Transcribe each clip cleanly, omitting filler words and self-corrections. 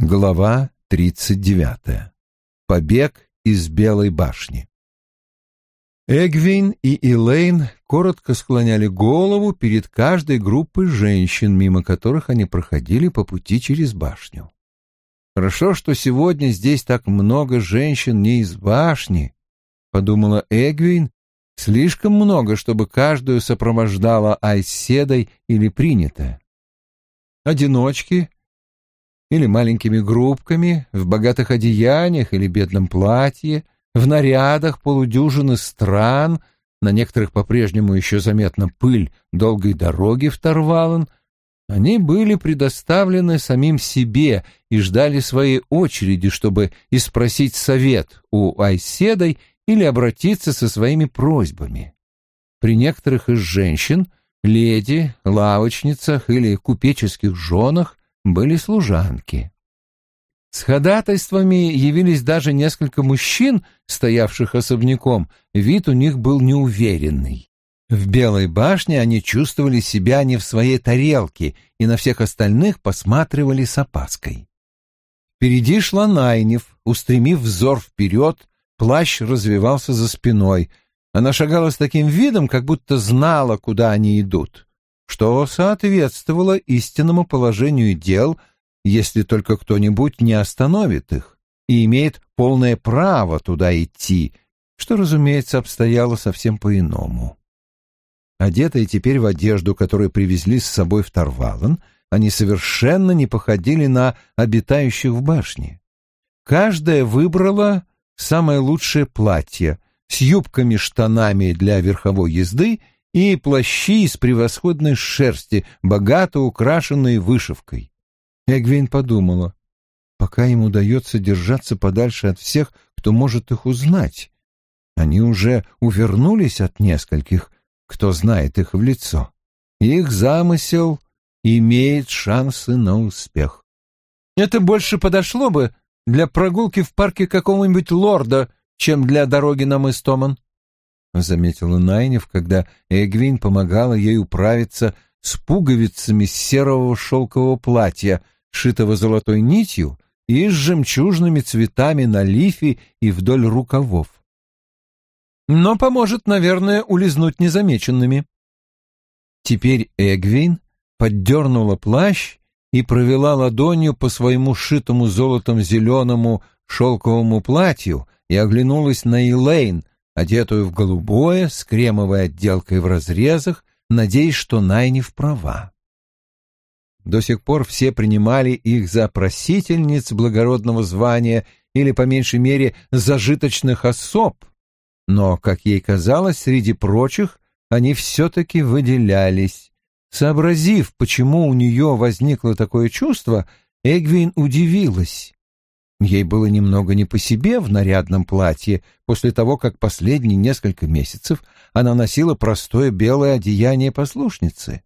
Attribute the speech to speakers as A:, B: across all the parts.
A: Глава 39. Побег из Белой башни. Эгвин и Элейн коротко склоняли голову перед каждой группой женщин, мимо которых они проходили по пути через башню. «Хорошо, что сегодня здесь так много женщин не из башни», — подумала Эгвин, — «слишком много, чтобы каждую сопровождала айседой или принятая. Одиночки или маленькими группками, в богатых одеяниях или бедном платье, в нарядах полудюжины стран, на некоторых по-прежнему еще заметна пыль долгой дороги в Торвален, они были предоставлены самим себе и ждали своей очереди, чтобы испросить совет у айседой или обратиться со своими просьбами. При некоторых из женщин, леди, лавочницах или купеческих женах были служанки. С ходатайствами явились даже несколько мужчин, стоявших особняком, вид у них был неуверенный. В Белой башне они чувствовали себя не в своей тарелке и на всех остальных посматривали с опаской. Впереди шла Найниф, устремив взор вперед, плащ развевался за спиной. Она шагала с таким видом, как будто знала, куда они идут, что соответствовало истинному положению дел, если только кто-нибудь не остановит их и имеет полное право туда идти, что, разумеется, обстояло совсем по-иному. Одетые теперь в одежду, которую привезли с собой в Торвален, они совершенно не походили на обитающих в башне. Каждая выбрала самое лучшее платье с юбками-штанами для верховой езды и плащи из превосходной шерсти, богато украшенные вышивкой. Эгвин подумала, пока им удается держаться подальше от всех, кто может их узнать. Они уже увернулись от нескольких, кто знает их в лицо. Их замысел имеет шансы на успех. Это больше подошло бы для прогулки в парке какого-нибудь лорда, чем для дороги на мыс Томан, — заметила Найниф, когда Эгвин помогала ей управиться с пуговицами серого шелкового платья, шитого золотой нитью и с жемчужными цветами на лифе и вдоль рукавов. Но поможет, наверное, улизнуть незамеченными. Теперь Эгвин поддернула плащ и провела ладонью по своему шитому золотом зеленому шелковому платью и оглянулась на Элейн, одетую в голубое, с кремовой отделкой в разрезах, надеясь, что Найниф права. До сих пор все принимали их за просительниц благородного звания или, по меньшей мере, зажиточных особ, но, как ей казалось, среди прочих они все-таки выделялись. Сообразив, почему у нее возникло такое чувство, Эгвин удивилась. Ей было немного не по себе в нарядном платье после того, как последние несколько месяцев она носила простое белое одеяние послушницы.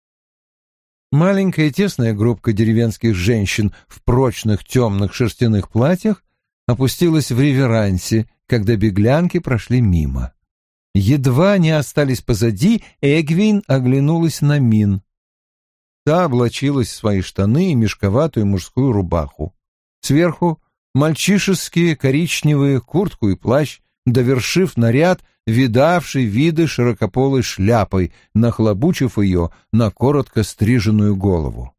A: Маленькая тесная группка деревенских женщин в прочных темных шерстяных платьях опустилась в реверансе, когда беглянки прошли мимо. Едва они остались позади, Эгвин оглянулась на Мин. Та облачилась в свои штаны и мешковатую мужскую рубаху. Сверху мальчишеские коричневые куртку и плащ, довершив наряд, видавший виды широкополой шляпой, нахлобучив ее на коротко стриженную голову.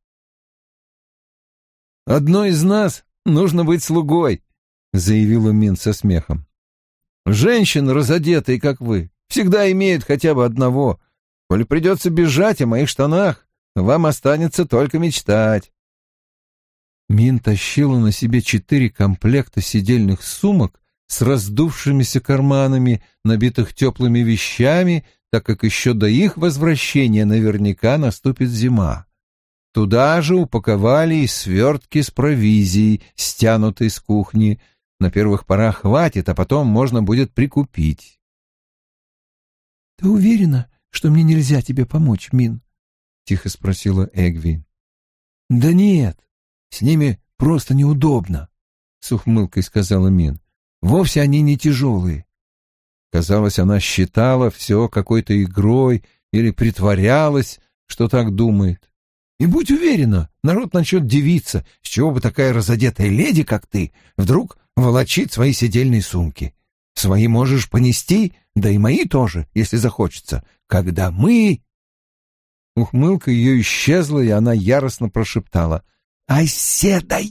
A: «Одной из нас нужно быть слугой», — заявила Мин со смехом. «Женщины, разодетые, как вы, всегда имеют хотя бы одного. Коли придется бежать о моих штанах, вам останется только мечтать». Мин тащила на себе 4 комплекта сидельных сумок с раздувшимися карманами, набитых теплыми вещами, так как еще до их возвращения наверняка наступит зима. Туда же упаковали и свертки с провизией, стянутой с кухни. На первых порах хватит, а потом можно будет прикупить. — Ты уверена, что мне нельзя тебе помочь, Мин? — тихо спросила Эгвин. — Да нет, с ними просто неудобно, — с ухмылкой сказала Мин. — Вовсе они не тяжелые. Казалось, она считала все какой-то игрой или притворялась, что так думает. И будь уверена, народ начнет дивиться, с чего бы такая разодетая леди, как ты, вдруг волочит свои седельные сумки. Свои можешь понести, да и мои тоже, если захочется. Когда мы...» Ухмылка ее исчезла, и она яростно прошептала: «Оседай!»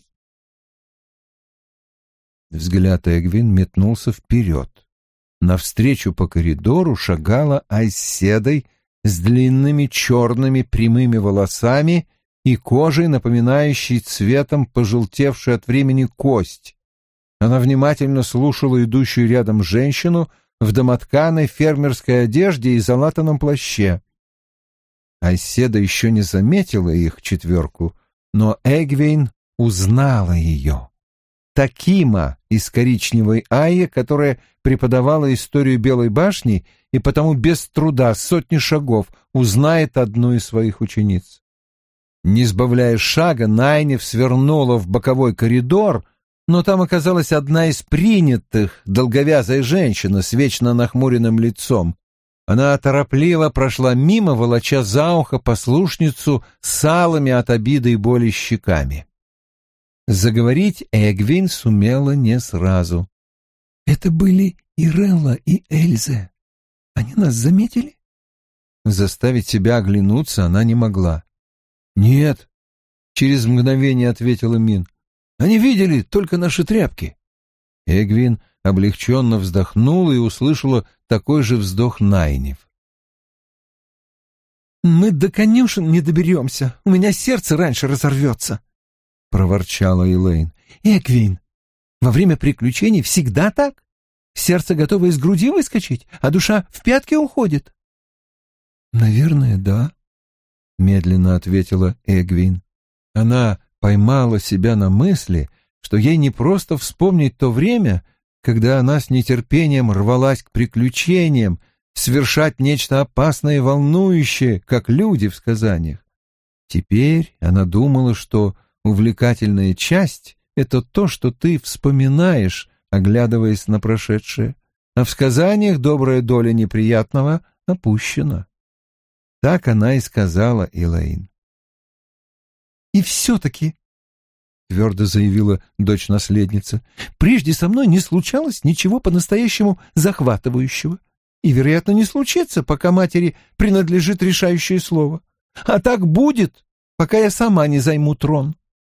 A: Взгляд Эгвин метнулся вперед. Навстречу по коридору шагала Айседой с длинными черными прямыми волосами и кожей, напоминающей цветом пожелтевшую от времени кость. Она внимательно слушала идущую рядом женщину в домотканой фермерской одежде и залатанном плаще. Айседа еще не заметила их четверку, но Эгвин узнала ее. Такима из коричневой Айи, которая преподавала историю Белой башни и потому без труда сотни шагов узнает одну из своих учениц. Не сбавляя шага, Найниф свернула в боковой коридор, но там оказалась одна из принятых, долговязая женщина с вечно нахмуренным лицом. Она торопливо прошла мимо, волоча за ухо послушницу с алыми от обиды и боли щеками. Заговорить Эгвин сумела не сразу. «Это были Ирелла и Эльза. Они нас заметили?» Заставить себя оглянуться она не могла. «Нет», — через мгновение ответила Мин. «Они видели только наши тряпки». Эгвин облегченно вздохнула и услышала такой же вздох Найниф. «Мы до конюшен не доберемся. У меня сердце раньше разорвется», — проворчала Элейн. «Эгвин, во время приключений всегда так? Сердце готово из груди выскочить, а душа в пятки уходит?» «Наверное, да», — медленно ответила Эгвин. Она поймала себя на мысли, что ей не просто вспомнить то время, когда она с нетерпением рвалась к приключениям, совершать нечто опасное и волнующее, как люди в сказаниях. Теперь она думала, что увлекательная часть — это то, что ты вспоминаешь, оглядываясь на прошедшее, а в сказаниях добрая доля неприятного опущена. Так она и сказала Элейн. «И все-таки», — твердо заявила дочь-наследница, — «прежде со мной не случалось ничего по-настоящему захватывающего, и, вероятно, не случится, пока матери принадлежит решающее слово. А так будет, пока я сама не займу трон».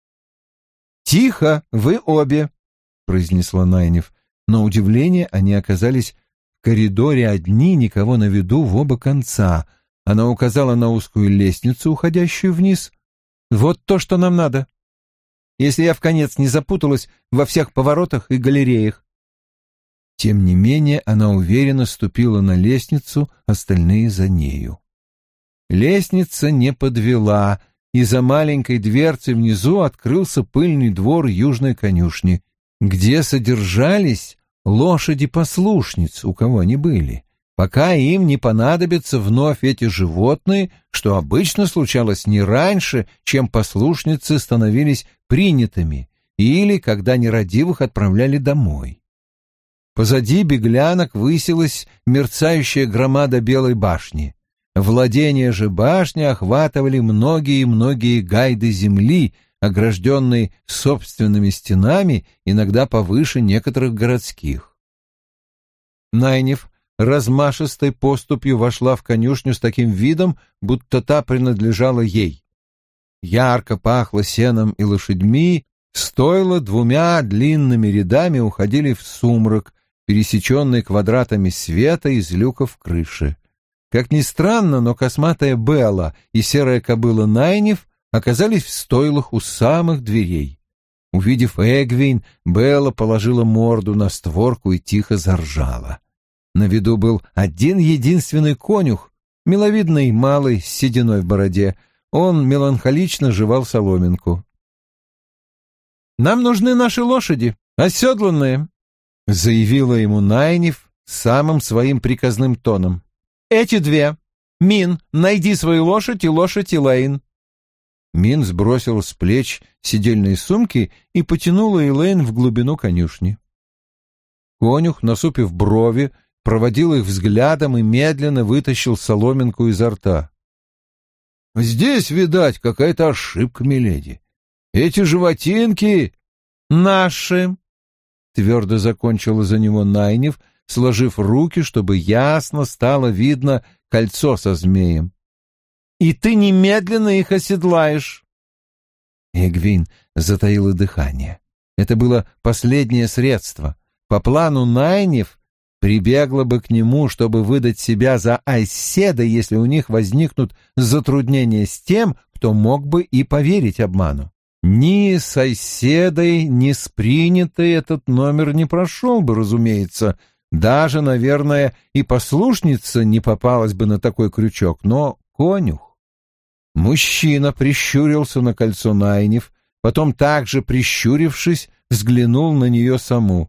A: «Тихо, вы обе», — произнесла Найниф. На удивление они оказались в коридоре одни, никого на виду в оба конца. Она указала на узкую лестницу, уходящую вниз. «Вот то, что нам надо, если я вконец не запуталась во всех поворотах и галереях». Тем не менее она уверенно ступила на лестницу, остальные за нею. Лестница не подвела, и за маленькой дверцей внизу открылся пыльный двор южной конюшни, где содержались лошади-послушниц, у кого они были, пока им не понадобятся вновь эти животные, что обычно случалось не раньше, чем послушницы становились принятыми, или когда нерадивых отправляли домой. Позади беглянок высилась мерцающая громада Белой башни. Владения же башни охватывали многие-многие гайды земли, огражденные собственными стенами, иногда повыше некоторых городских. Найниф размашистой поступью вошла в конюшню с таким видом, будто та принадлежала ей. Ярко пахло сеном и лошадьми, стойла двумя длинными рядами уходили в сумрак, пересеченный квадратами света из люков крыши. Как ни странно, но косматая Белла и серая кобыла Найниф оказались в стойлах у самых дверей. Увидев Эгвин, Белла положила морду на створку и тихо заржала. На виду был один единственный конюх, миловидный малый с сединой в бороде. Он меланхолично жевал соломинку. «Нам нужны наши лошади, оседланные», — заявила ему Найниф самым своим приказным тоном. «Эти две. Мин, найди свою лошадь и лошадь Элейн». Мин сбросила с плеч седельные сумки и потянула Элейн в глубину конюшни. Конюх, насупив брови, проводил их взглядом и медленно вытащил соломинку изо рта. здесь, видать, какая-то ошибка, миледи. Эти животинки наши, — твердо закончила за него Найниф, сложив руки, чтобы ясно стало видно кольцо со змеем. И ты немедленно их оседлаешь. Эгвин затаила дыхание. Это было последнее средство. По плану Найниф прибегла бы к нему, чтобы выдать себя за Айседа, если у них возникнут затруднения с тем, кто мог бы и поверить обману. Ни с Айседой, ни с принятой этот номер не прошел бы, разумеется. Даже, наверное, и послушница не попалась бы на такой крючок, но конюх. Мужчина прищурился на кольцо Найниф, потом также прищурившись, взглянул на нее саму.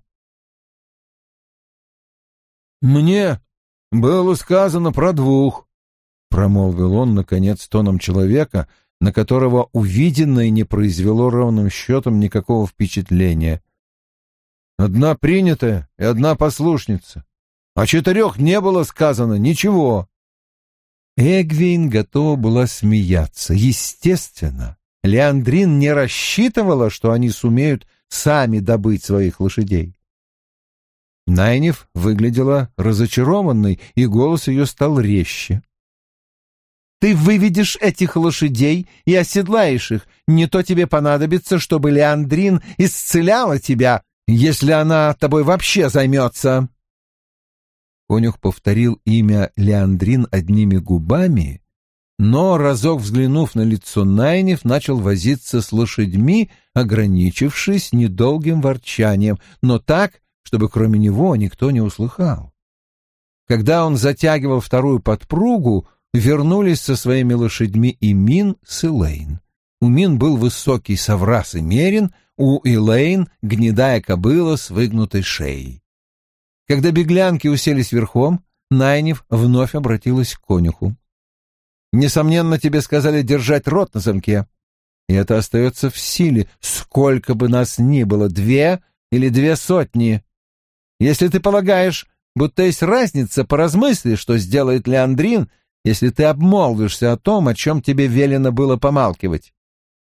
A: «Мне было сказано про двух», — промолвил он, наконец, тоном человека, на которого увиденное не произвело ровным счетом никакого впечатления. «Одна принятая и одна послушница. О 4 не было сказано ничего». Эгвин готова была смеяться. Естественно, Леандрин не рассчитывала, что они сумеют сами добыть своих лошадей. Найниф выглядела разочарованной, и голос ее стал резче. «Ты выведешь этих лошадей и оседлаешь их. Не то тебе понадобится, чтобы Леандрин исцеляла тебя, если она тобой вообще займется». Конюх повторил имя Леандрин одними губами, но, разок взглянув на лицо Найниф, начал возиться с лошадьми, ограничившись недолгим ворчанием, но так, чтобы кроме него никто не услыхал. Когда он затягивал вторую подпругу, вернулись со своими лошадьми и Мин с Элейн. У Мин был высокий соврас и мерин, у Элейн — гнедая кобыла с выгнутой шеей. Когда беглянки уселись верхом, Найниф вновь обратилась к конюху. «Несомненно, тебе сказали держать рот на замке, и это остается в силе, сколько бы нас ни было, 2 или 2 сотни. Если ты полагаешь, будто есть разница, поразмысли, что сделает Леандрин, если ты обмолвишься о том, о чем тебе велено было помалкивать».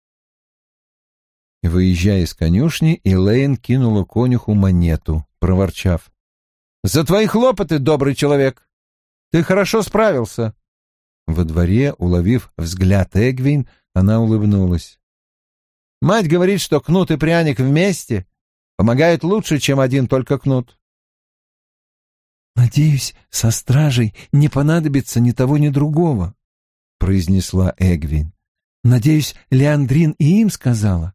A: Выезжая из конюшни, Элейн кинула конюху монету, проворчав: «За твои хлопоты, добрый человек! Ты хорошо справился!» Во дворе, уловив взгляд Эгвин, она улыбнулась. «Мать говорит, что кнут и пряник вместе помогают лучше, чем один только кнут». «Надеюсь, со стражей не понадобится ни того, ни другого», — произнесла Эгвин. «Надеюсь, Леандрин и им сказала».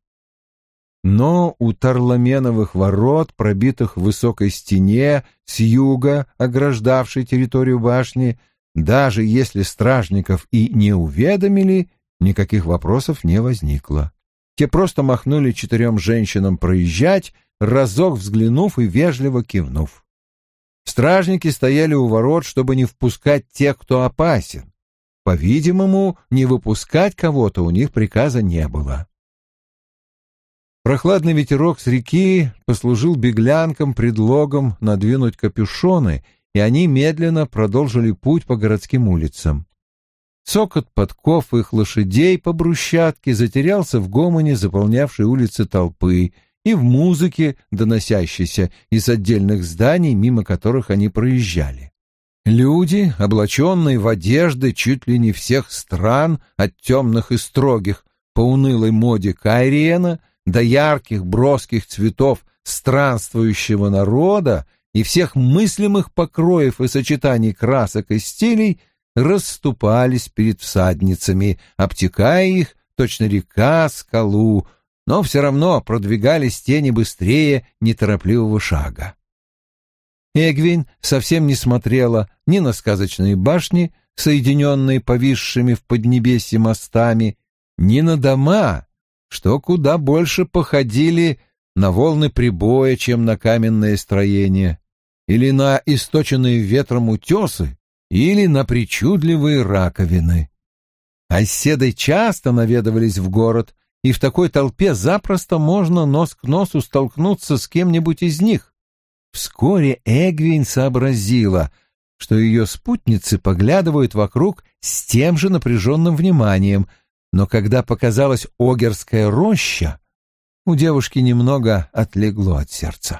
A: Но у Тарламеновых ворот, пробитых в высокой стене с юга, ограждавшей территорию башни, даже если стражников и не уведомили, никаких вопросов не возникло. Те просто махнули 4 женщинам проезжать, разок взглянув и вежливо кивнув. Стражники стояли у ворот, чтобы не впускать тех, кто опасен. По-видимому, не выпускать кого-то у них приказа не было. Прохладный ветерок с реки послужил беглянкам предлогом надвинуть капюшоны, и они медленно продолжили путь по городским улицам. Цокот подков их лошадей по брусчатке затерялся в гомоне, заполнявшей улицы толпы, и в музыке, доносящейся из отдельных зданий, мимо которых они проезжали. Люди, облаченные в одежды чуть ли не всех стран, от темных и строгих, по унылой моде Кайриена, до ярких броских цветов странствующего народа и всех мыслимых покроев и сочетаний красок и стилей, расступались перед всадницами, обтекая их, точно река, скалу, но все равно продвигались те не быстрее неторопливого шага. Эгвин совсем не смотрела ни на сказочные башни, соединенные повисшими в поднебесье мостами, ни на дома, что куда больше походили на волны прибоя, чем на каменное строение, или на источенные ветром утесы, или на причудливые раковины. Оседы часто наведывались в город, и в такой толпе запросто можно нос к носу столкнуться с кем-нибудь из них. Вскоре Эгвин сообразила, что ее спутницы поглядывают вокруг с тем же напряженным вниманием, но когда показалась Огерская роща, у девушки немного отлегло от сердца.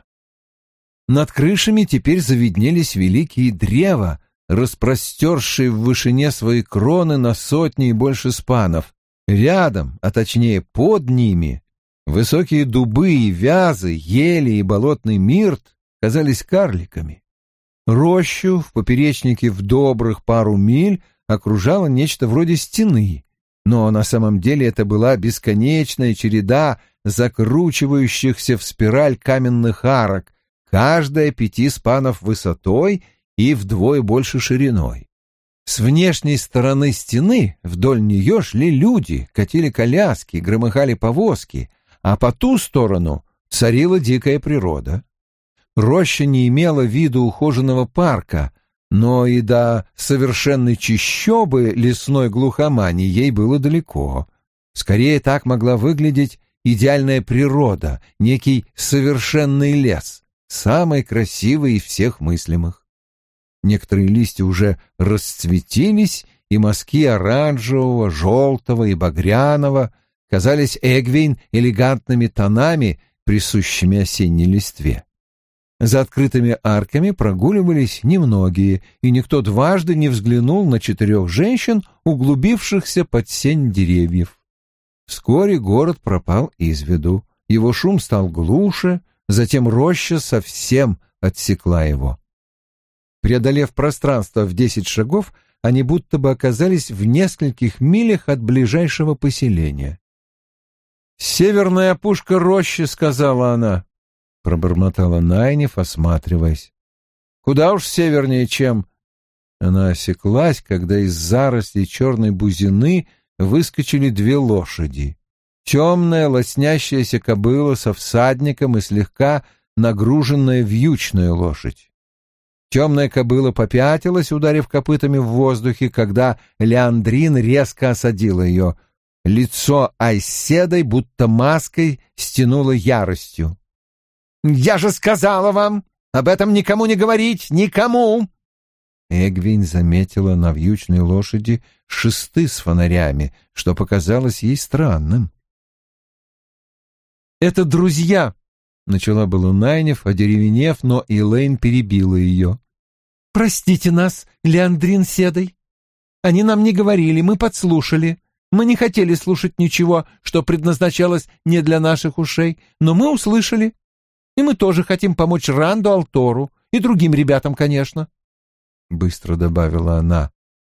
A: Над крышами теперь завиднелись великие древа, распростершие в вышине свои кроны на сотни и больше спанов. Рядом, а точнее под ними, высокие дубы и вязы, ели и болотный мирт казались карликами. Рощу в поперечнике в добрых пару миль окружало нечто вроде стены, но на самом деле это была бесконечная череда закручивающихся в спираль каменных арок, каждая 5 спанов высотой и вдвое больше шириной. С внешней стороны стены вдоль нее шли люди, катили коляски, громыхали повозки, а по ту сторону царила дикая природа. Роща не имела вида ухоженного парка, но и до совершенной чащобы лесной глухомани ей было далеко. Скорее так могла выглядеть идеальная природа, некий совершенный лес, самый красивый из всех мыслимых. Некоторые листья уже расцветились, и мазки оранжевого, желтого и багряного казались Эгвейн элегантными тонами, присущими осенней листве. За открытыми арками прогуливались немногие, и никто дважды не взглянул на 4 женщин, углубившихся под сень деревьев. Вскоре город пропал из виду, его шум стал глуше, затем роща совсем отсекла его. Преодолев пространство в 10 шагов, они будто бы оказались в нескольких милях от ближайшего поселения. «Северная опушка рощи», — сказала она, — пробормотала Найниф, осматриваясь. «Куда уж севернее, чем...» Она осеклась, когда из зарослей черной бузины выскочили 2 лошади. Темная лоснящаяся кобыла со всадником и слегка нагруженная вьючная лошадь. Темная кобыла попятилась, ударив копытами в воздухе, когда Леандрин резко осадила ее. Лицо Айседой будто маской стянуло яростью. «Я же сказала вам, об этом никому не говорить, никому!» Эгвейн заметила на вьючной лошади шесты с фонарями, что показалось ей странным. «Это друзья!» — начала было Найниф, одеревенев, но Элейн перебила ее. «Простите нас, Леандрин Седой. Они нам не говорили, мы подслушали. Мы не хотели слушать ничего, что предназначалось не для наших ушей, но мы услышали. И мы тоже хотим помочь Ранду Алтору и другим ребятам, конечно», — быстро добавила она.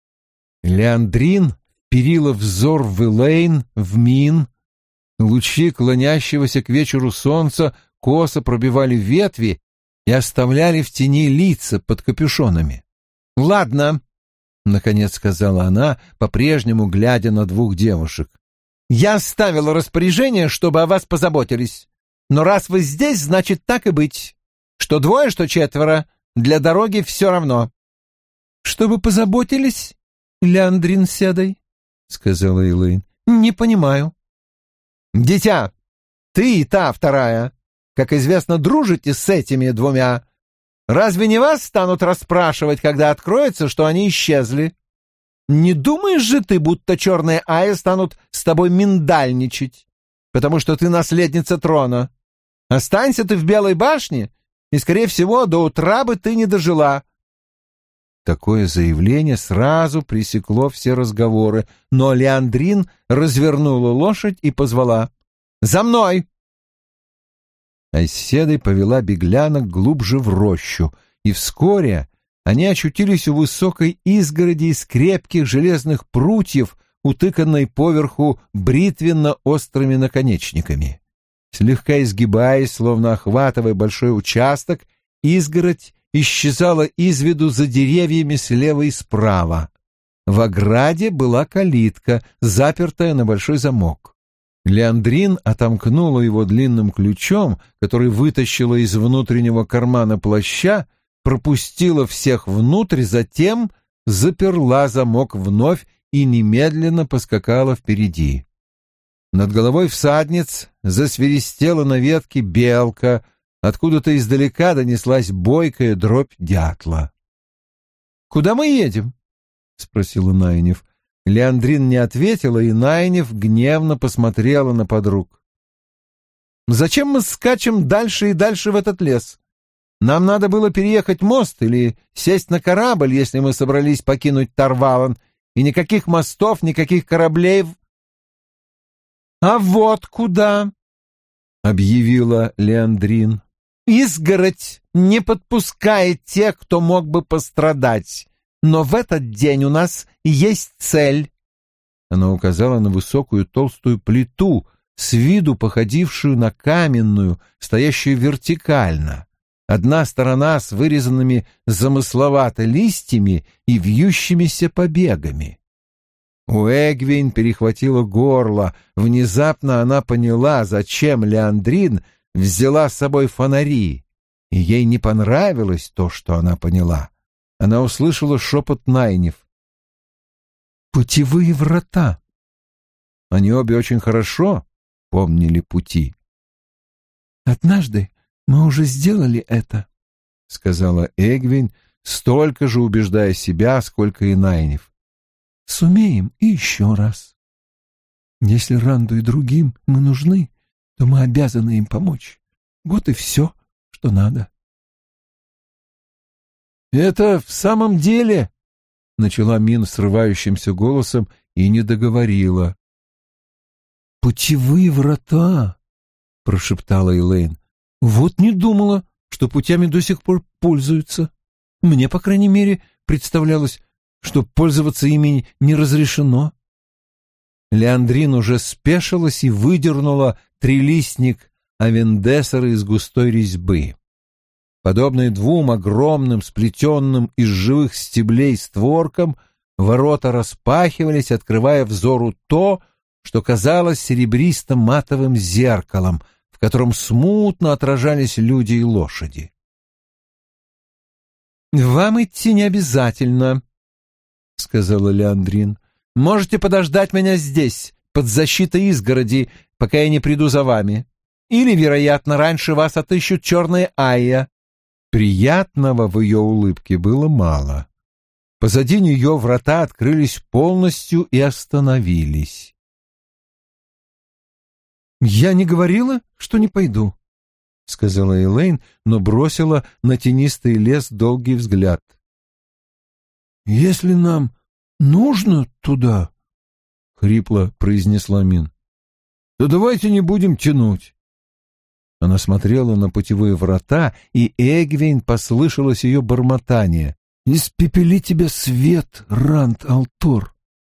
A: Леандрин вперила взор в Элейн, в Мин. Лучи клонящегося к вечеру солнца косо пробивали ветви и оставляли в тени лица под капюшонами. «Ладно», — наконец сказала она, по-прежнему глядя на 2 девушек. «Я оставила распоряжение, чтобы о вас позаботились. Но раз вы здесь, значит, так и быть. Что 2, что 4, для дороги все равно». «Чтобы позаботились, Леандрин Седой?» — сказала Элейн. «Не понимаю». «Дитя, ты и та 2, как известно, дружите с этими 2. Разве не вас станут расспрашивать, когда откроется, что они исчезли? Не думаешь же ты, будто черные Айи станут с тобой миндальничать, потому что ты наследница трона? Останься ты в Белой башне, и, скорее всего, до утра бы ты не дожила». Такое заявление сразу пресекло все разговоры, но Леандрин развернула лошадь и позвала: «За мной!» Айседой повела беглянок глубже в рощу, и вскоре они очутились у высокой изгороди из крепких железных прутьев, утыканной поверху бритвенно-острыми наконечниками. Слегка изгибаясь, словно охватывая большой участок, изгородь исчезала из виду за деревьями слева и справа. В ограде была калитка, запертая на большой замок. Леандрин отомкнула его длинным ключом, который вытащила из внутреннего кармана плаща, пропустила всех внутрь, затем заперла замок вновь и немедленно поскакала впереди. Над головой всадниц засвиристела на ветке белка, откуда-то издалека донеслась бойкая дробь дятла. «Куда мы едем?» — спросила Найниф. Леандрин не ответила, и Найниф гневно посмотрела на подруг. «Зачем мы скачем дальше и дальше в этот лес? Нам надо было переехать мост или сесть на корабль, если мы собрались покинуть Тарвалан, и никаких мостов, никаких кораблей...» «А вот куда!» — объявила Леандрин. «Изгородь не подпускает тех, кто мог бы пострадать. Но в этот день у нас есть цель». Она указала на высокую толстую плиту, с виду походившую на каменную, стоящую вертикально. Одна сторона с вырезанными замысловато листьями и вьющимися побегами. У Эгвин перехватило горло. Внезапно она поняла, зачем Леандрин взяла с собой фонари, и ей не понравилось то, что она поняла. Она услышала шепот Найниф. «Путевые врата». Они обе очень хорошо помнили пути. «Однажды мы уже сделали это», — сказала Эгвин, столько же убеждая себя, сколько и Найниф. «Сумеем и еще раз. Если Ранду и другим мы нужны, то мы обязаны им помочь. Вот и все, что надо». «Это в самом деле...» — начала Мин срывающимся голосом и не договорила. «Путевые врата», — прошептала Элейн. «Вот не думала, что путями до сих пор пользуются. Мне, по крайней мере, представлялось, что пользоваться ими не разрешено». Леандрин уже спешилась и выдернула трилистник Авендесера из густой резьбы. Подобные двум огромным, сплетенным из живых стеблей створкам, ворота распахивались, открывая взору то, что казалось серебристо-матовым зеркалом, в котором смутно отражались люди и лошади. «Вам идти не обязательно», — сказала Леандрин. «Можете подождать меня здесь, под защитой изгороди, пока я не приду за вами. Или, вероятно, раньше вас отыщут черные Айя». Приятного в ее улыбке было мало. Позади нее врата открылись полностью и остановились. «Я не говорила, что не пойду», — сказала Элейн, но бросила на тенистый лес долгий взгляд. «Если нам нужно туда», — хрипло произнесла Мин, — «то давайте не будем тянуть». Она смотрела на путевые врата, и Эгвин послышалось ее бормотание. «Испепели тебя свет, Ранд Алтор!»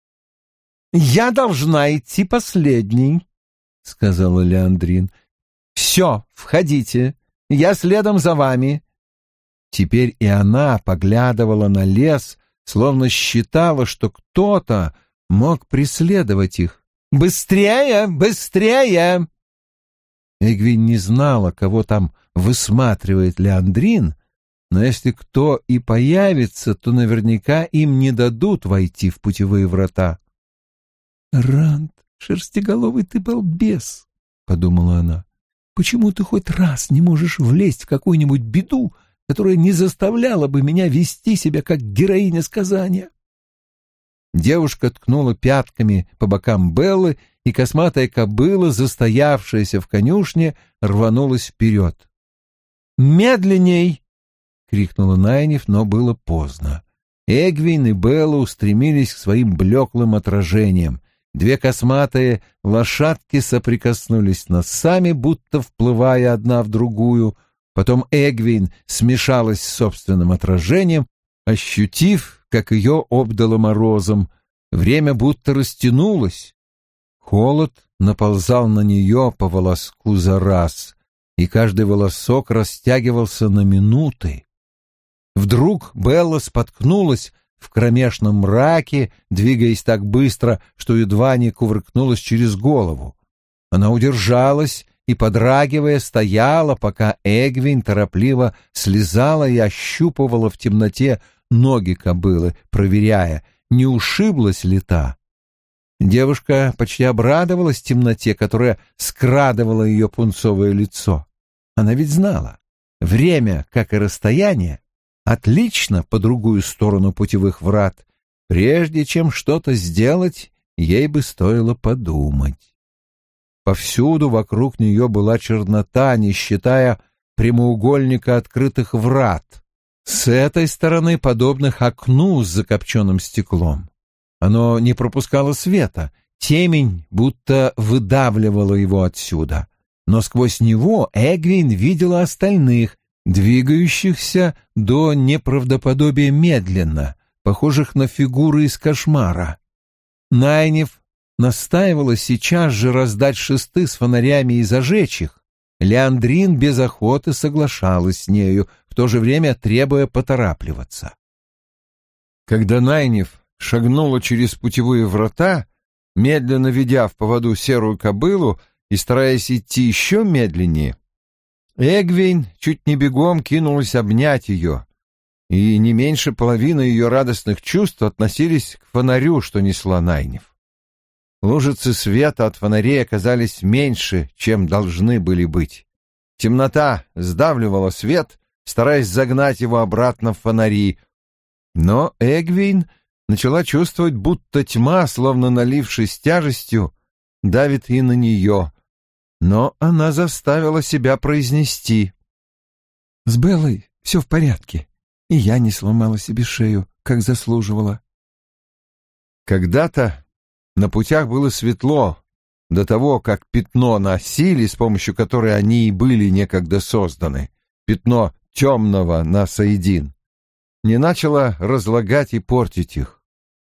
A: «Я должна идти последней», — сказала Леандрин. «Все, входите, я следом за вами». Теперь и она поглядывала на лес, словно считала, что кто-то мог преследовать их. «Быстрее, быстрее!» Эгвин не знала, кого там высматривает Леандрин, но если кто и появится, то наверняка им не дадут войти в путевые врата. «Ранд, шерстиголовый ты балбес», — подумала она. «Почему ты хоть раз не можешь влезть в какую-нибудь беду, которая не заставляла бы меня вести себя как героиня сказания?» Девушка ткнула пятками по бокам Беллы, и косматая кобыла, застоявшаяся в конюшне, рванулась вперед. «Медленней!» — крикнула Найниф, но было поздно. Эгвин и Белла устремились к своим блеклым отражениям. Две косматые лошадки соприкоснулись носами, будто вплывая одна в другую. Потом Эгвин смешалась с собственным отражением, ощутив, как ее обдало морозом. Время будто растянулось. Холод наползал на нее по волоску за раз, и каждый волосок растягивался на минуты. Вдруг Белла споткнулась в кромешном мраке, двигаясь так быстро, что едва не кувыркнулась через голову. Она удержалась и, подрагивая, стояла, пока Эгвин торопливо слезала и ощупывала в темноте ноги кобылы, проверяя, не ушиблась ли та. Девушка почти обрадовалась темноте, которая скрадывала ее пунцовое лицо. Она ведь знала, время, как и расстояние, отлично по другую сторону путевых врат. Прежде чем что-то сделать, ей бы стоило подумать. Повсюду вокруг нее была чернота, не считая прямоугольника открытых врат, с этой стороны подобных окну с закопченным стеклом. Оно не пропускало света, темень будто выдавливала его отсюда. Но сквозь него Эгвин видела остальных, двигающихся до неправдоподобия медленно, похожих на фигуры из кошмара. Найниф настаивала сейчас же раздать шесты с фонарями и зажечь их. Леандрин без охоты соглашалась с нею, в то же время требуя поторапливаться. Когда Найниф шагнула через путевые врата, медленно ведя в поводу серую кобылу и стараясь идти еще медленнее, Эгвин чуть не бегом кинулась обнять ее, и не меньше половины ее радостных чувств относились к фонарю, что несла Найниф. Лужицы света от фонарей оказались меньше, чем должны были быть. Темнота сдавливала свет, стараясь загнать его обратно в фонари, но Эгвин начала чувствовать, будто тьма, словно налившись тяжестью, давит и на нее, но она заставила себя произнести: «С Беллой все в порядке, и я не сломала себе шею, как заслуживала». Когда-то на путях было светло, до того, как пятно на силе, с помощью которой они и были некогда созданы, пятно темного на Саидин, не начало разлагать и портить их.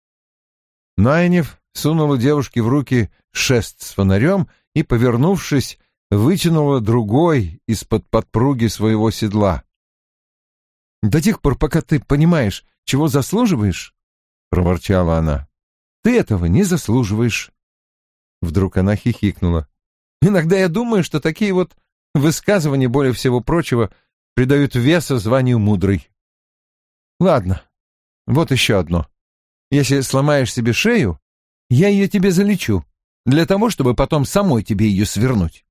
A: Найниф сунула девушке в руки шест с фонарем и, повернувшись, вытянула другой из-под подпруги своего седла. «До тех пор, пока ты понимаешь, чего заслуживаешь, — проворчала она, — ты этого не заслуживаешь». Вдруг она хихикнула. «Иногда я думаю, что такие вот высказывания, более всего прочего, придают веса званию мудрой. Ладно, вот еще одно. Если сломаешь себе шею, я ее тебе залечу, для того, чтобы потом самой тебе ее свернуть».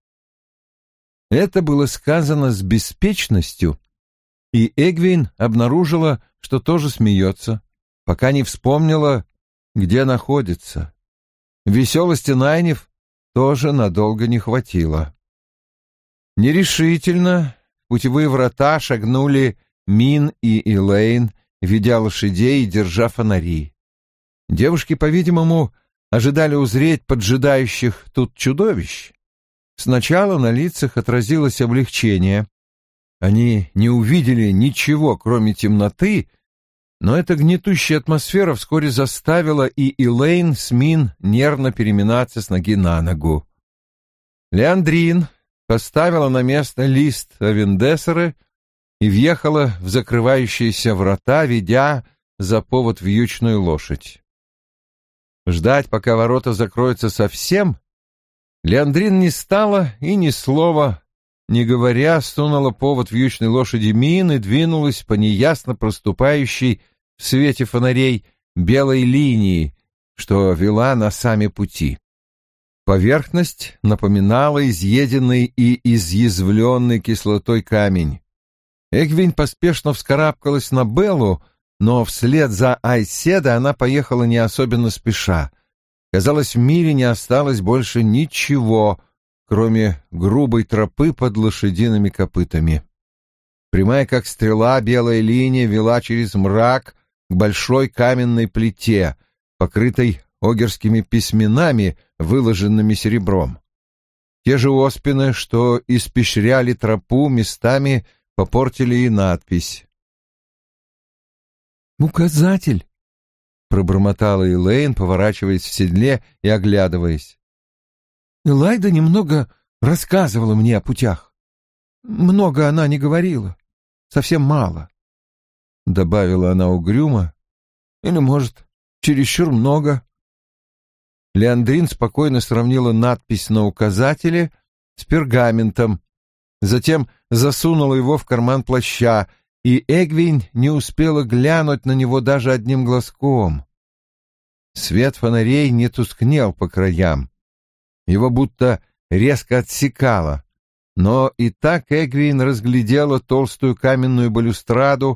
A: Это было сказано с беспечностью, и Эгвин обнаружила, что тоже смеется, пока не вспомнила, где находится. Веселости Найниф тоже надолго не хватило. Нерешительно в путевые врата шагнули Мин и Элейн, ведя лошадей и держа фонари. Девушки, по-видимому, ожидали узреть поджидающих тут чудовищ. Сначала на лицах отразилось облегчение. Они не увидели ничего, кроме темноты, но эта гнетущая атмосфера вскоре заставила и Элейн с Мин нервно переминаться с ноги на ногу. Леандрин поставила на место лист Авендесеры и въехала в закрывающиеся врата, ведя за повод вьючную лошадь. Ждать, пока ворота закроются совсем, Леандрин не стала и ни слова не говоря сунула повод вьючной лошади Мин и двинулась по неясно проступающей в свете фонарей белой линии, что вела на сами пути. Поверхность напоминала изъеденный и изъязвленный кислотой камень. Эгвин поспешно вскарабкалась на Беллу, но вслед за Айседа она поехала не особенно спеша. Казалось, в мире не осталось больше ничего, кроме грубой тропы под лошадиными копытами. Прямая как стрела белая линия вела через мрак к большой каменной плите, покрытой огерскими письменами, выложенными серебром. Те же оспины, что испещряли тропу, местами попортили и надпись. «Указатель», — пробормотала Элейн, поворачиваясь в седле и оглядываясь. «Элайда немного рассказывала мне о путях. Много она не говорила, совсем мало», — добавила она угрюмо. «Или, может, чересчур много». Леандрин спокойно сравнила надпись на указателе с пергаментом, затем засунула его в карман плаща, и Эгвин не успела глянуть на него даже одним глазком. Свет фонарей не тускнел по краям. Его будто резко отсекало, но и так Эгвин разглядела толстую каменную балюстраду,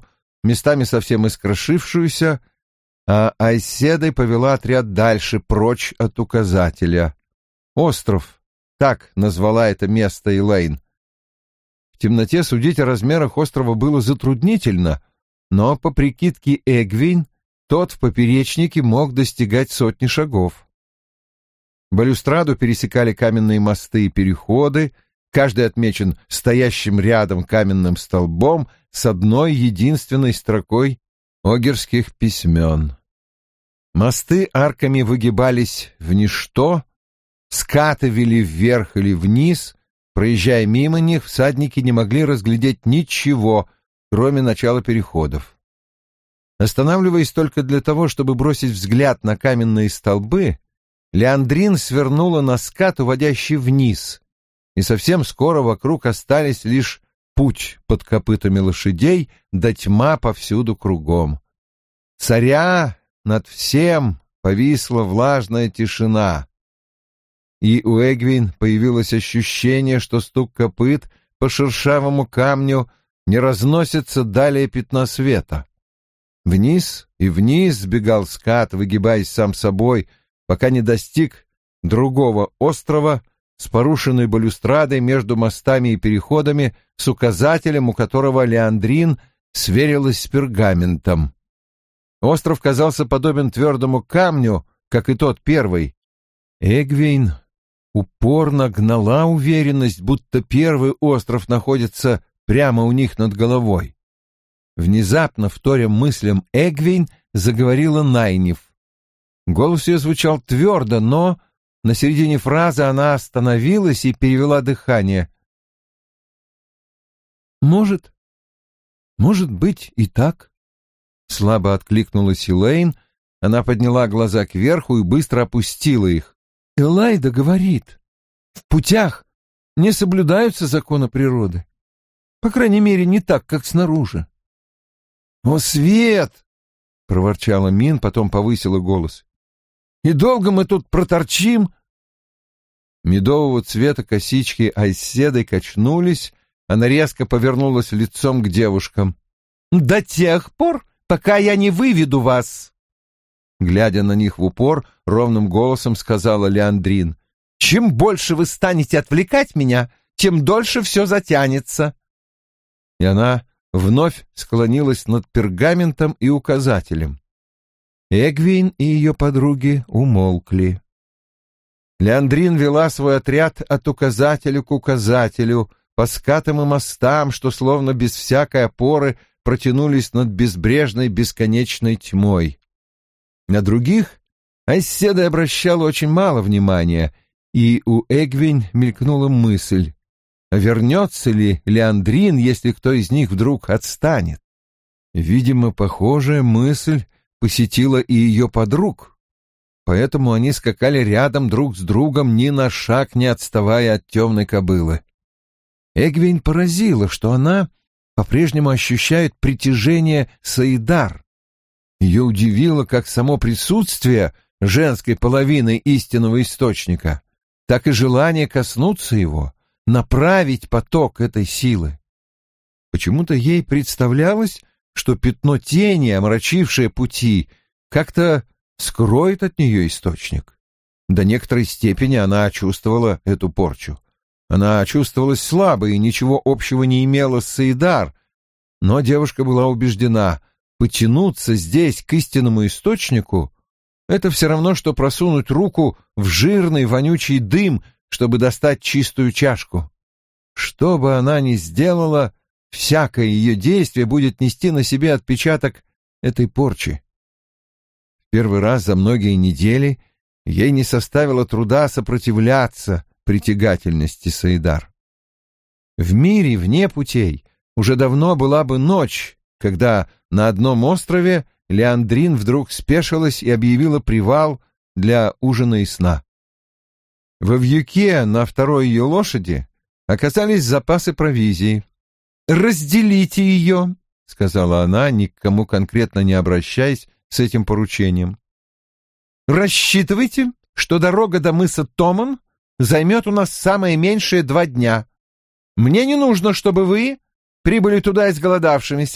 A: местами совсем искрошившуюся, а Айседой повела отряд дальше, прочь от указателя. Остров, так назвала это место Элейн. В темноте судить о размерах острова было затруднительно, но по прикидке Эгвин тот в поперечнике мог достигать 100 шагов. Балюстраду пересекали каменные мосты и переходы, каждый отмечен стоящим рядом каменным столбом с одной единственной строкой огерских письмен. Мосты арками выгибались в ничто, скаты вели вверх или вниз. Проезжая мимо них, всадники не могли разглядеть ничего, кроме начала переходов. Останавливаясь только для того, чтобы бросить взгляд на каменные столбы, Леандрин свернула на скат, уводящий вниз, и совсем скоро вокруг остались лишь путь под копытами лошадей да тьма повсюду кругом. Царя над всем повисла влажная тишина, и у Эгвин появилось ощущение, что стук копыт по шершавому камню не разносится далее пятна света. Вниз и вниз сбегал скат, выгибаясь сам собой, пока не достиг другого острова с порушенной балюстрадой между мостами и переходами, с указателем, у которого Леандрин сверилась с пергаментом. Остров казался подобен твердому камню, как и тот первый. Эгвин упорно гнала уверенность, будто первый остров находится прямо у них над головой. Внезапно, вторя мыслям Эгвин, заговорила Найниф. Голос ее звучал твердо, но на середине фразы она остановилась и перевела дыхание. «Может быть и так», — слабо откликнулась Элейн. Она подняла глаза кверху и быстро опустила их. «Элайда говорит, в путях не соблюдаются законы природы. По крайней мере, не так, как снаружи». «О, свет!» — проворчала Мин, потом повысила голос. «И долго мы тут проторчим?» Медового цвета косички Айседой качнулись, она резко повернулась лицом к девушкам. «До тех пор, пока я не выведу вас!» Глядя на них в упор, ровным голосом сказала Леандрин. «Чем больше вы станете отвлекать меня, тем дольше все затянется». И она вновь склонилась над пергаментом и указателем. Эгвин и ее подруги умолкли. Леандрин вела свой отряд от указателя к указателю, по скатам и мостам, что словно без всякой опоры протянулись над безбрежной бесконечной тьмой. На других Айседа обращала очень мало внимания, и у Эгвин мелькнула мысль, вернется ли Леандрин, если кто из них вдруг отстанет. Видимо, похожая мысль посетила и ее подруг, поэтому они скакали рядом друг с другом, ни на шаг не отставая от темной кобылы. Эгвин поразила, что она по-прежнему ощущает притяжение Саидар. Ее удивило как само присутствие женской половины истинного источника, так и желание коснуться его, направить поток этой силы. Почему-то ей представлялось, что пятно тени, омрачившее пути, как-то скроет от нее источник. До некоторой степени она чувствовала эту порчу. Она чувствовалась слабой и ничего общего не имела с Саидар, но девушка была убеждена, потянуться здесь к истинному источнику — это все равно, что просунуть руку в жирный вонючий дым, чтобы достать чистую чашку. Что бы она ни сделала, всякое ее действие будет нести на себе отпечаток этой порчи. В первый раз за многие недели ей не составило труда сопротивляться притягательности Саидар. В мире вне путей уже давно была бы ночь, когда на одном острове Леандрин вдруг спешилась и объявила привал для ужина и сна. Во вьюке на второй ее лошади оказались запасы провизии. «Разделите ее», — сказала она, ни к кому конкретно не обращаясь с этим поручением. «Рассчитывайте, что дорога до мыса Томан займет у нас самое меньшее 2 дня. Мне не нужно, чтобы вы прибыли туда изголодавшимися,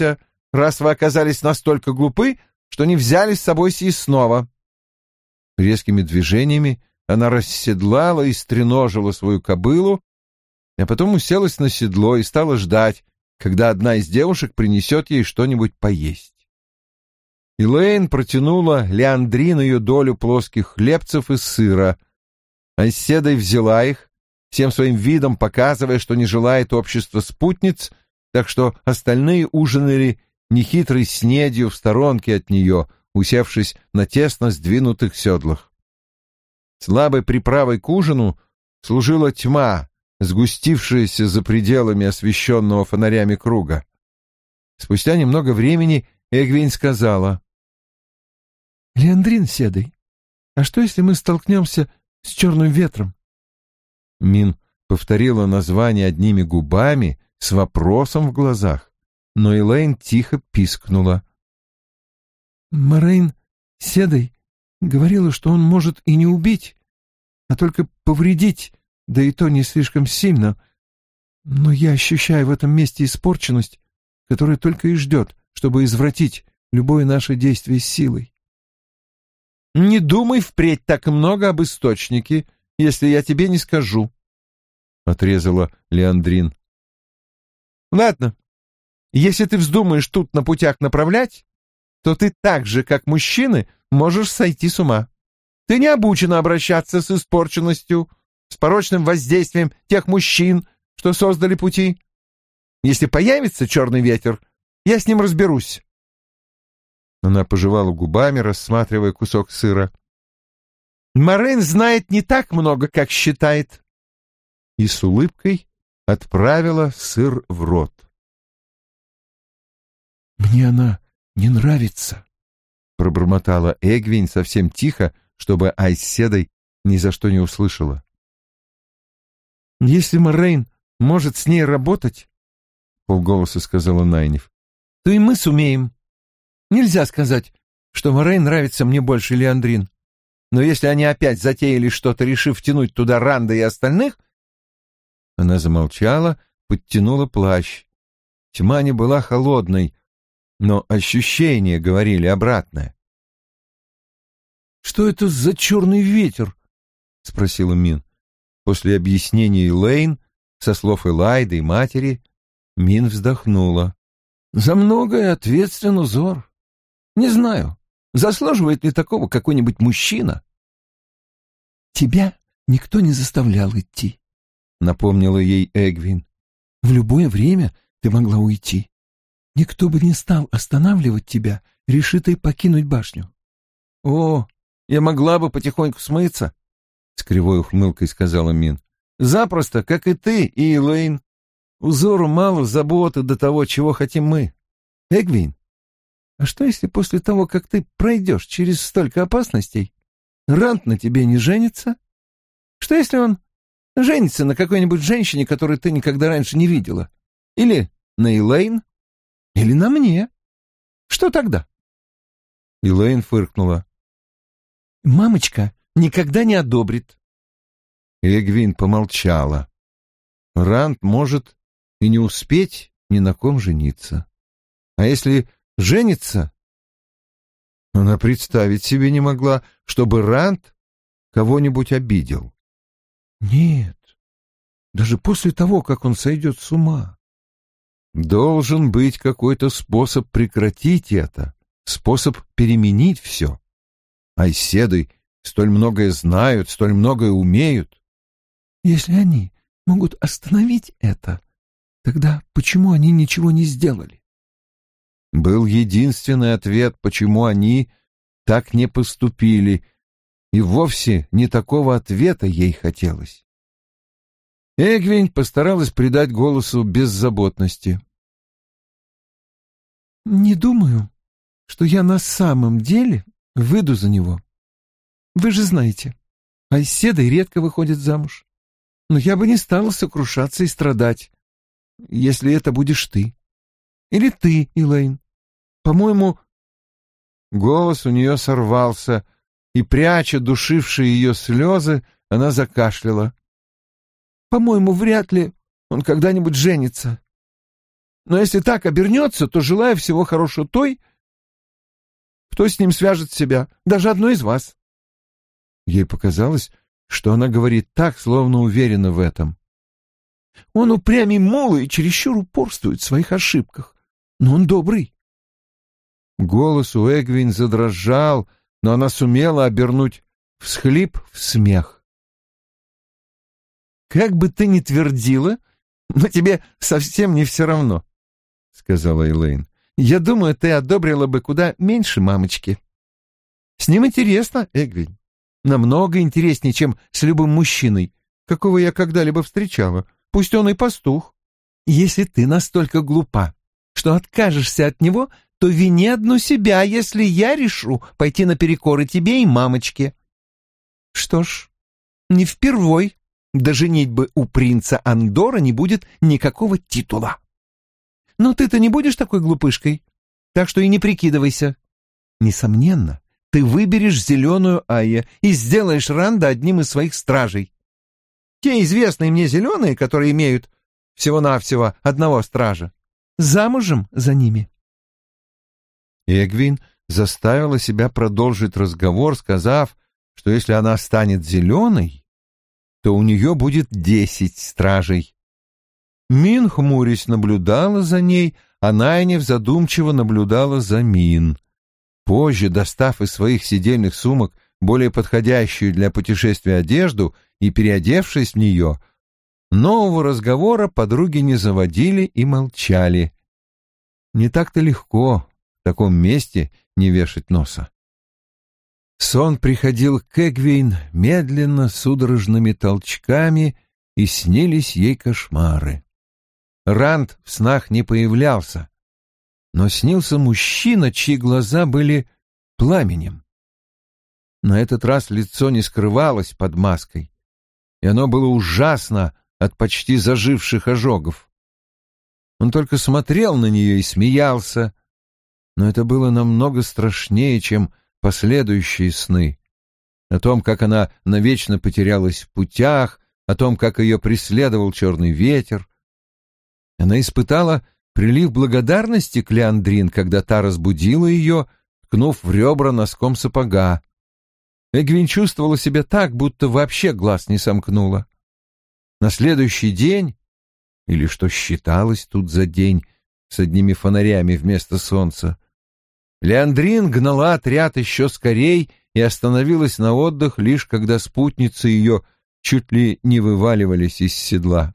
A: раз вы оказались настолько глупы, что не взяли с собой съестного». Резкими движениями она расседлала и стреножила свою кобылу, а потом уселась на седло и стала ждать, когда одна из девушек принесет ей что-нибудь поесть. Элейн протянула Леандрин ее долю плоских хлебцев и сыра. Айседой взяла их, всем своим видом показывая, что не желает общества спутниц, так что остальные ужинали нехитрой снедью в сторонке от нее, усевшись на тесно сдвинутых седлах. Слабой приправой к ужину служила тьма, сгустившаяся за пределами освещенного фонарями круга. Спустя немного времени Эгвейн сказала:
B: «Леандрин седой, а что, если мы столкнемся с черным ветром?»
A: Мин повторила название одними губами с вопросом в глазах, но Элейн тихо пискнула.
B: «Морейн седой говорила, что он может и не убить, а только повредить, да и то не слишком сильно. Но я ощущаю в этом месте испорченность, которая только и ждет, чтобы извратить любое наше действие силой».
A: «Не думай впредь так много об источнике, если я тебе не скажу», — отрезала Леандрин. «Ладно, если ты вздумаешь тут на путях направлять, то ты так же, как мужчины, можешь сойти с ума. Ты не обучена обращаться с испорченностью, с порочным воздействием тех мужчин, что создали пути. Если появится черный ветер, я с ним разберусь». Она пожевала губами, рассматривая кусок сыра. «Морейн знает не так много, как считает». И с улыбкой отправила сыр в рот.
B: «Мне она не нравится», —
A: пробормотала Эгвейн совсем тихо, чтобы Айседой ни за что не услышала.
B: «Если Морейн может с ней работать, — полголоса сказала Найниф, — то и мы сумеем. Нельзя сказать, что Морейн нравится мне больше Леандрин. Но если они опять затеяли что-то, решив втянуть туда Ранда и остальных...»
A: Она замолчала, подтянула плащ. Тьма не была холодной, но ощущения говорили обратное.
B: «Что это за черный ветер?» — спросила Мин.
A: После объяснений Элейн, со слов Элайды и матери, Мин вздохнула.
B: «За многое ответственен узор. Не знаю, заслуживает ли такого какой-нибудь мужчина?» «Тебя никто не заставлял идти», — напомнила ей Эгвин. «В любое время ты могла уйти. Никто бы не стал останавливать тебя, решитой покинуть башню».
A: «О, я могла бы потихоньку смыться», — с кривой ухмылкой сказала Мин. «Запросто, как и ты, и Элейн. Узору мало заботы до того, чего хотим мы. Эгвин,
B: а что, если после того, как ты пройдешь через столько опасностей, Ранд на тебе не женится? Что, если он женится на какой-нибудь женщине, которую ты никогда раньше не видела? Или на Элейн? Или на мне? Что тогда?»
A: Элейн фыркнула.
B: «Мамочка никогда не одобрит».
A: Эгвин помолчала. Ранд может и не успеть ни на ком жениться. А если женится? Она представить себе не могла, чтобы Ранд кого-нибудь обидел.
B: Нет, даже после того, как он сойдет с ума.
A: Должен быть какой-то способ прекратить это, способ переменить все. Айседы столь многое знают, столь многое умеют.
B: Если они могут остановить это, тогда почему они ничего не сделали?
A: Был единственный ответ, почему они так не поступили, и вовсе не такого ответа ей хотелось. Эгвин постаралась придать голосу беззаботности.
B: «Не думаю, что я на самом деле выйду за него. Вы же знаете, Айседа редко выходит замуж. Но я бы не стала сокрушаться и страдать, если это будешь ты. Или ты, Элейн. По-моему...»
A: Голос у нее сорвался, и, пряча душившие ее слезы, она закашляла.
B: «По-моему, вряд ли он когда-нибудь женится. Но если так обернется, то желаю всего хорошего той, кто с ним свяжет себя, даже одной из вас». Ей показалось, что она говорит так, словно уверена в этом. «Он упрямый мула и чересчур упорствует в своих ошибках, но он добрый». Голос у Эгвин задрожал, но она сумела обернуть всхлип в смех. «Как бы ты ни твердила, но тебе совсем не все равно», — сказала Элейн. «Я думаю, ты одобрила бы куда меньше мамочки. С ним интересно, Эгвин. Намного интереснее, чем с любым мужчиной, какого я когда-либо встречала, пусть он и пастух. Если ты настолько глупа, что откажешься от него, то вини одну себя, если я решу пойти наперекор и тебе, и мамочке. Что ж, не впервой до женитьбы у принца Андора не будет никакого титула. Но ты-то не будешь такой глупышкой, так что и не прикидывайся. Несомненно, ты выберешь зеленую Айя и сделаешь Ранда одним из своих стражей. Те известные мне зеленые, которые имеют всего-навсего одного стража, замужем за ними». Эгвин заставила себя продолжить разговор, сказав, что если она станет зеленой, то у нее будет 10 стражей. Мин, хмурясь, наблюдала за ней, а Найниф задумчиво наблюдала за Мин. Позже, достав из своих сидельных сумок более подходящую для путешествия одежду и переодевшись в нее, нового разговора подруги не заводили и молчали. Не так-то легко в таком месте не вешать носа. Сон приходил к Эгвин медленно, судорожными толчками, и снились ей кошмары. Ранд в снах не появлялся, но снился мужчина, чьи глаза были пламенем. На этот раз лицо не скрывалось под маской, и оно было ужасно от почти заживших ожогов. Он только смотрел на нее и смеялся, но это было намного страшнее, чем последующие сны. О том, как она навечно потерялась в путях, о том, как ее преследовал черный ветер. Она испытала прилив благодарности к Леандрин, когда та разбудила ее, ткнув в ребра носком сапога. Эгвин чувствовала себя так, будто вообще глаз не сомкнула. На следующий день, или что считалось тут за день, с одними фонарями вместо солнца, Леандрин гнала отряд еще скорей и остановилась на отдых, лишь когда спутницы ее чуть ли не вываливались из седла.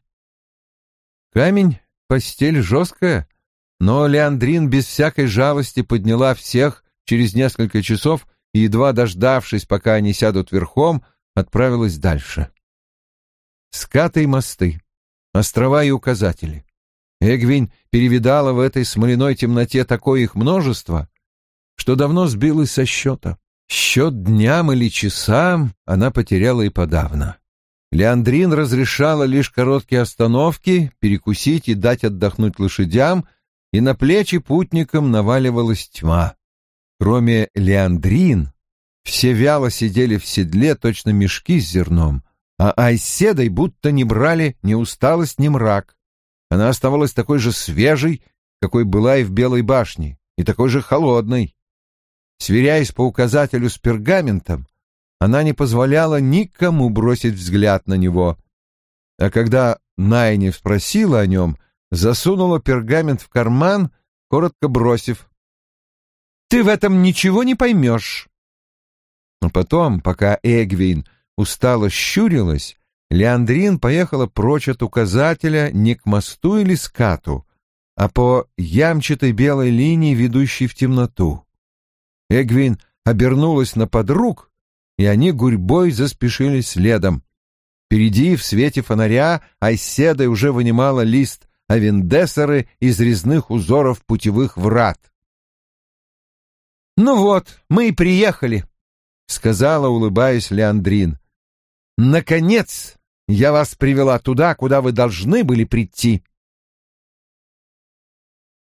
B: Камень — постель жесткая, но Леандрин без всякой жалости подняла всех через несколько часов и, едва дождавшись, пока они сядут верхом, отправилась дальше. Скаты и мосты, острова и указатели. Эгвин перевидала в этой смоляной темноте такое их множество, что давно сбилась со счета. Счет дням или часам она потеряла и подавно. Леандрин разрешала лишь короткие остановки, перекусить и дать отдохнуть лошадям, и на плечи путникам наваливалась тьма. Кроме Леандрин, все вяло сидели в седле, точно мешки с зерном, а Айседой будто не брали ни усталость, ни мрак. Она оставалась такой же свежей, какой была и в Белой башне, и такой же холодной. Сверяясь по указателю с пергаментом, она не позволяла никому бросить взгляд на него. А когда Найниф спросила о нем, засунула пергамент в карман, коротко бросив: «Ты в этом ничего не поймешь». Но потом, пока Эгвин устало щурилась, Леандрин поехала прочь от указателя не к мосту или скату, а по ямчатой белой линии, ведущей в темноту. Эгвин обернулась на подруг, и они гурьбой заспешили следом. Впереди, в свете фонаря, Айседа уже вынимала лист Авендесеры из резных узоров путевых врат. «Ну вот, мы и приехали», — сказала, улыбаясь, Леандрин. «Наконец я вас привела туда, куда вы должны были прийти».